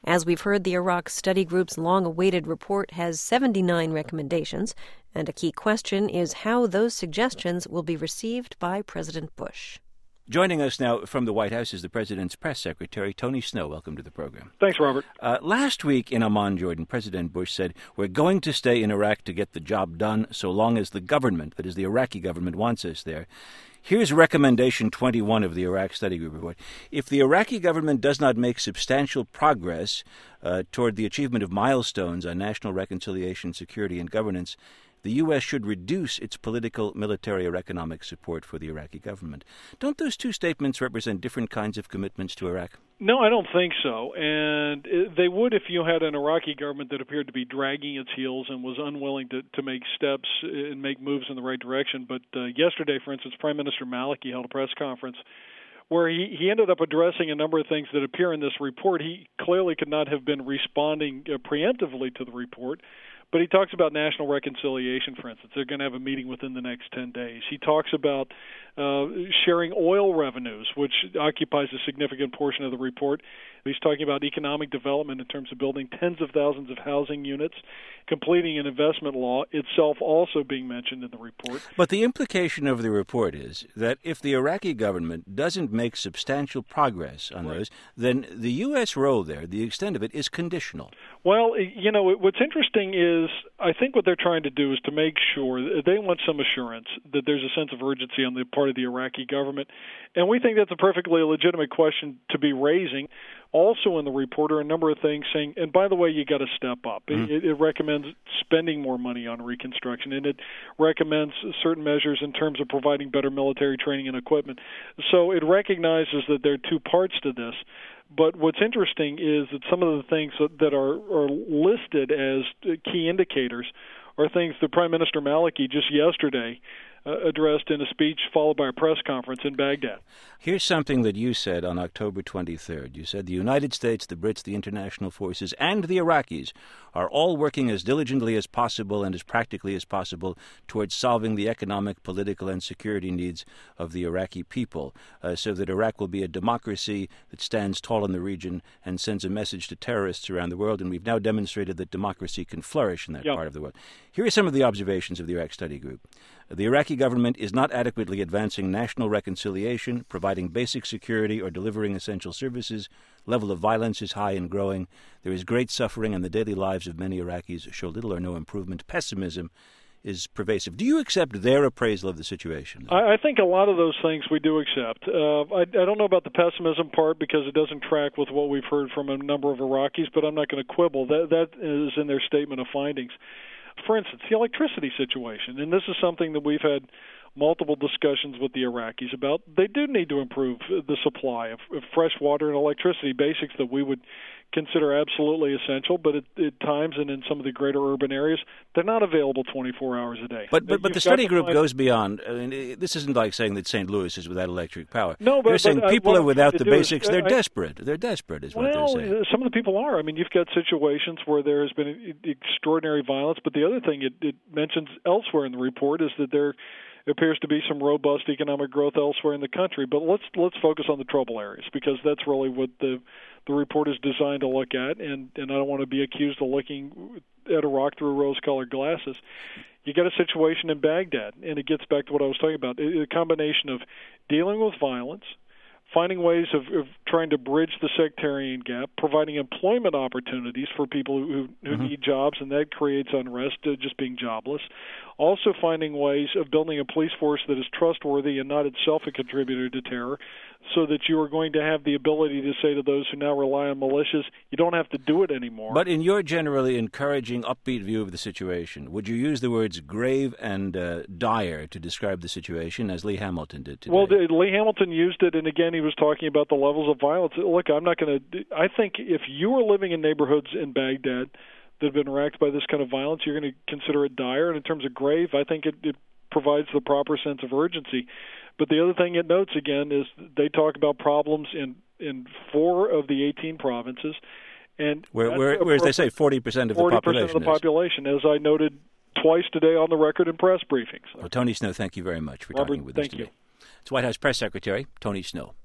As we've heard, the Iraq Study Group's long-awaited report has 79 recommendations, and a key question is how those suggestions will be received by President Bush. Joining us now from the White House is the President's press secretary, Tony Snow. Welcome to the program. Thanks, Robert. Last week in Amman, Jordan, President Bush said, "We're going to stay in Iraq to get the job done so long as the government, that is the Iraqi government, wants us there." Here's recommendation 21 of the Iraq Study Group report. If the Iraqi government does not make substantial progress toward the achievement of milestones on national reconciliation, security, and governance, the U.S. should reduce its political, military, or economic support for the Iraqi government. Don't those two statements represent different kinds of commitments to Iraq? No, I don't think so. And they would if you had an Iraqi government that appeared to be dragging its heels and was unwilling to make steps and make moves in the right direction. But yesterday, for instance, Prime Minister Maliki held a press conference where he ended up addressing a number of things that appear in this report. He clearly could not have been responding preemptively to the report. But he talks about national reconciliation, for instance. They're going to have a meeting within the next 10 days. He talks about sharing oil revenues, which occupies a significant portion of the report. He's talking about economic development in terms of building tens of thousands of housing units, completing an investment law, itself also being mentioned in the report. But the implication of the report is that if the Iraqi government doesn't make substantial progress on those, then the U.S. role there, the extent of it, is conditional. Well, you know, what's interesting is I think what they're trying to do is to make sure they want some assurance that there's a sense of urgency on the part of the Iraqi government. And we think that's a perfectly legitimate question to be raising. Also in the report are a number of things saying, and by the way, you got to step up. It recommends spending more money on reconstruction, and it recommends certain measures in terms of providing better military training and equipment. So it recognizes that there are two parts to this. But what's interesting is that some of the things that are listed as key indicators are things that Prime Minister Maliki just yesterday addressed in a speech followed by a press conference in Baghdad. Here's something that you said on October 23rd. You said the United States, the Brits, the international forces, and the Iraqis are all working as diligently as possible and as practically as possible towards solving the economic, political, and security needs of the Iraqi people so that Iraq will be a democracy that stands tall in the region and sends a message to terrorists around the world. And we've now demonstrated that democracy can flourish in that part of the world. Here are some of the observations of the Iraq Study Group. The Iraqi government is not adequately advancing national reconciliation, providing basic security, or delivering essential services. Level of violence is high and growing. There is great suffering, and the daily lives of many Iraqis show little or no improvement. Pessimism is pervasive. Do you accept their appraisal of the situation? I think a lot of those things we do accept. I don't know about the pessimism part because it doesn't track with what we've heard from a number of Iraqis, but I'm not going to quibble. That is in their statement of findings. For instance, the electricity situation, and this is something that we've had multiple discussions with the Iraqis about. They do need to improve the supply of fresh water and electricity, basics that we would consider absolutely essential, but at times and in some of the greater urban areas, they're not available 24 hours a day. But the study group goes beyond. I mean, this isn't like saying that St. Louis is without electric power. No, but they're saying people are without the basics. They're desperate. They're desperate is what they're saying. Some of the people are. I mean, you've got situations where there has been extraordinary violence, but the other thing it mentions elsewhere in the report is that there appears to be some robust economic growth elsewhere in the country. But let's focus on the trouble areas because that's really what the report is designed to look at, and I don't want to be accused of looking at Iraq through rose-colored glasses. You get a situation in Baghdad, and it gets back to what I was talking about, a combination of dealing with violence, finding ways of trying to bridge the sectarian gap, providing employment opportunities for people who need jobs, and that creates unrest, just being jobless. Also finding ways of building a police force that is trustworthy and not itself a contributor to terror, so that you are going to have the ability to say to those who now rely on militias, you don't have to do it anymore. But in your generally encouraging, upbeat view of the situation, would you use the words grave and dire to describe the situation as Lee Hamilton did today? Well, Lee Hamilton used it, and again, he was talking about the levels of violence. Look, I think if you are living in neighborhoods in Baghdad that have been racked by this kind of violence, you're going to consider it dire. And in terms of grave, I think it provides the proper sense of urgency. But the other thing it notes, again, is they talk about problems in 4 of the 18 provinces. And where as they say, 40% of the population. 40% of the population, as I noted twice today on the record in press briefings. Well, Tony Snow, thank you very much for talking with us today. Thank you. It's White House Press Secretary Tony Snow.